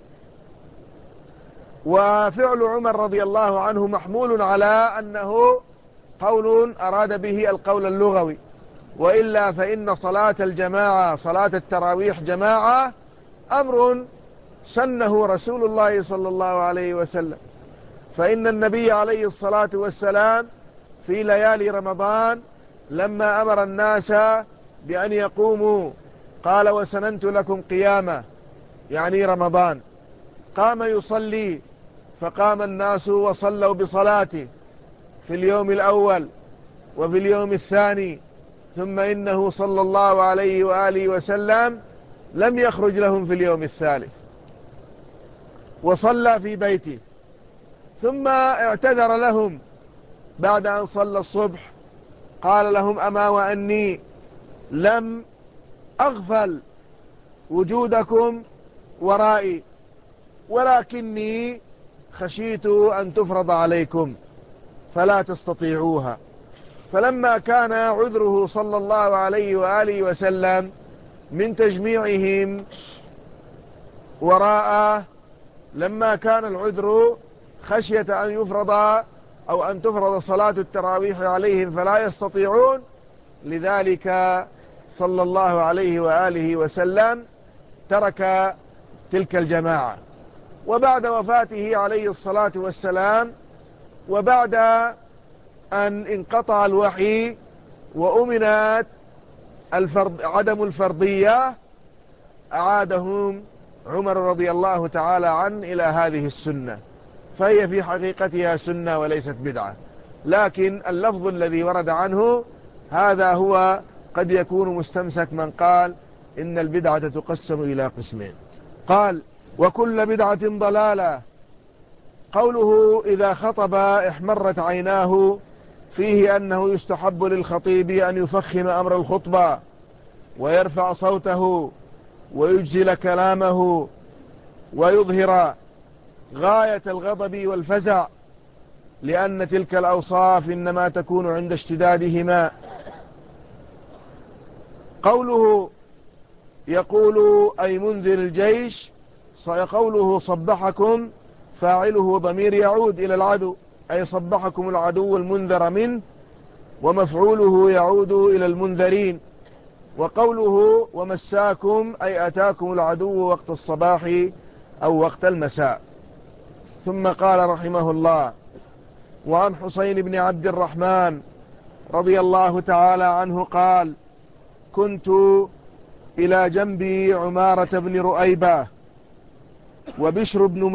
وفعل عمر رضي الله عنه محمول على أنه قول أراد به القول اللغوي، وإلا فإن صلاة الجماعة، صلاة التراويح جماعة، أمر سنه رسول الله صلى الله عليه وسلم، فإن النبي عليه الصلاة والسلام في ليالي رمضان لما أمر الناس بأن يقوموا قال وسننت لكم قيامة، يعني رمضان، قام يصلي، فقام الناس وصلوا بصلاته في اليوم الأول وفي اليوم الثاني، ثم إنه صلى الله عليه وآله وسلم لم يخرج لهم في اليوم الثالث وصلى في بيته، ثم اعتذر لهم بعد أن صلى الصبح، قال لهم أما وأني لم أغفل وجودكم ورائي، ولكني خشيت أن تفرض عليكم فلا تستطيعوها. فلما كان عذره صلى الله عليه وآله وسلم من تجميعهم وراءه، لما كان العذر خشية أن يفرض أو أن تفرض صلاة التراويح عليهم فلا يستطيعون، لذلك صلى الله عليه وآله وسلم ترك تلك الجماعة. وبعد وفاته عليه الصلاة والسلام وبعد أن انقطع الوحي وأمنت عدم الفرضية، أعادهم عمر رضي الله تعالى عنه إلى هذه السنة، فهي في حقيقتها سنة وليست بدعة، لكن اللفظ الذي ورد عنه هذا هو قد يكون مستمسك من قال إن البدعة تقسم إلى قسمين. قال وكل بدعة ضلالة. قوله إذا خطب احمرت عيناه فيه أنه يستحب للخطيب أن يفخم أمر الخطبة ويرفع صوته ويجزل كلامه ويظهر غاية الغضب والفزع، لأن تلك الأوصاف إنما تكون عند اشتدادهما. قوله يقول أي منذر الجيش، قوله صبحكم فاعله ضمير يعود إلى العدو، أي صبحكم العدو المنذر منه، ومفعوله يعود إلى المنذرين. وقوله ومساكم أي أتاكم العدو وقت الصباح أو وقت المساء. ثم قال رحمه الله وعن حسين بن عبد الرحمن رضي الله تعالى عنه قال كنت إلى جنب عمارة بن رؤيبة وبشر بن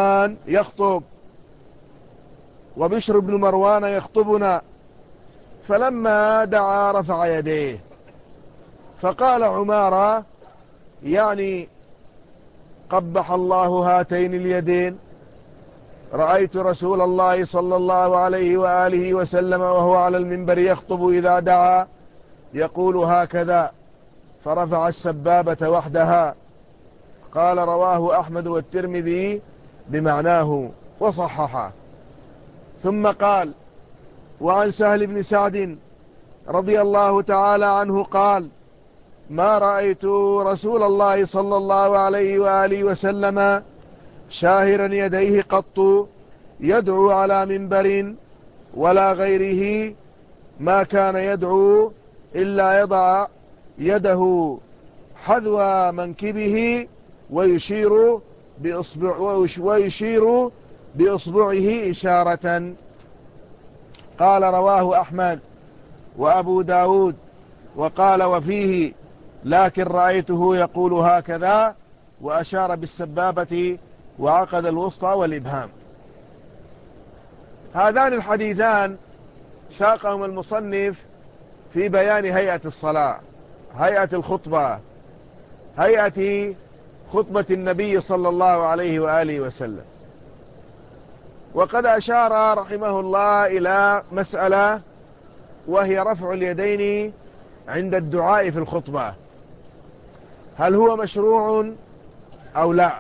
مروان يخطبنا، فلما دعا رفع يديه فقال عمارة يعني قبح الله هاتين اليدين، رأيت رسول الله صلى الله عليه وآله وسلم وهو على المنبر يخطب إذا دعا يقول هكذا، فرفع السبابة وحدها. قال رواه أحمد والترمذي بمعناه وصححه. ثم قال وعن سهل بن سعد رضي الله تعالى عنه قال ما رأيت رسول الله صلى الله عليه وآله وسلم شاهرا يديه قط يدعو على منبر ولا غيره، ما كان يدعو إلا يضع يده حذو منكبه ويشير بإصبعه إشارة. قال رواه أحمد وأبو داود، وقال وفيه لكن رأيته يقول هكذا، وأشار بالسبابة وعقد الوسطى والإبهام. هذان الحديثان ساقهم المصنف في بيان هيئة الصلاة، هيئة الخطبة، هيئة خطبة النبي صلى الله عليه وآله وسلم. وقد أشار رحمه الله إلى مسألة وهي رفع اليدين عند الدعاء في الخطبة، هل هو مشروع أو لا؟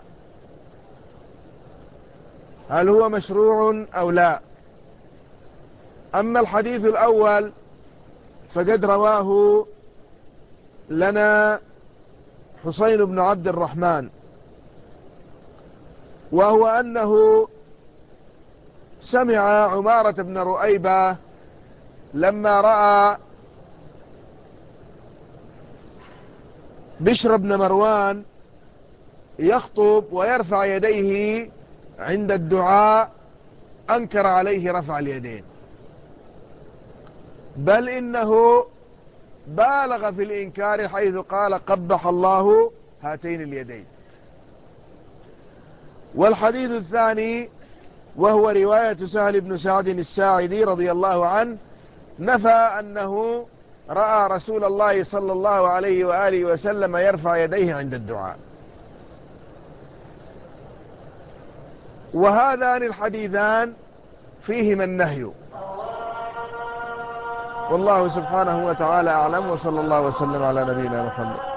هل هو مشروع أو لا؟ أما الحديث الأول فقد رواه لنا حسين بن عبد الرحمن، وهو أنه سمع عمارة بن رؤيبة لما رأى بشر بن مروان يخطب ويرفع يديه عند الدعاء أنكر عليه رفع اليدين، بل إنه بالغ في الإنكار حيث قال قبح الله هاتين اليدين. والحديث الثاني وهو رواية سهل بن سعد الساعدي رضي الله عنه، نفى أنه رأى رسول الله صلى الله عليه وآله وسلم يرفع يديه عند الدعاء. وهذان الحديثان فيهما النهي، والله سبحانه وتعالى أعلم، وصلى الله وسلم على نبينا محمد.